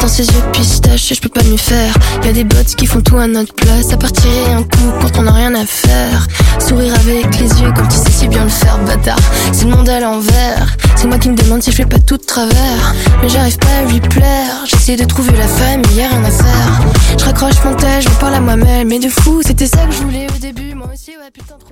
Dans ses yeux pistaches, je peux pas mieux faire. Y'a des bots qui font tout à notre place. Ça partirait un coup quand on a rien à faire. Sourire avec les yeux comme tu sais si bien le faire, bâtard. C'est le monde à l'envers. C'est moi qui me demande si je fais pas tout de travers. Mais j'arrive pas à lui plaire. J'essaie de trouver la famille, y'a rien à faire. Je raccroche mon tel, je me parle à moi-même. Mais de fou, c'était ça que je voulais au début. Moi aussi, ouais, putain, trop.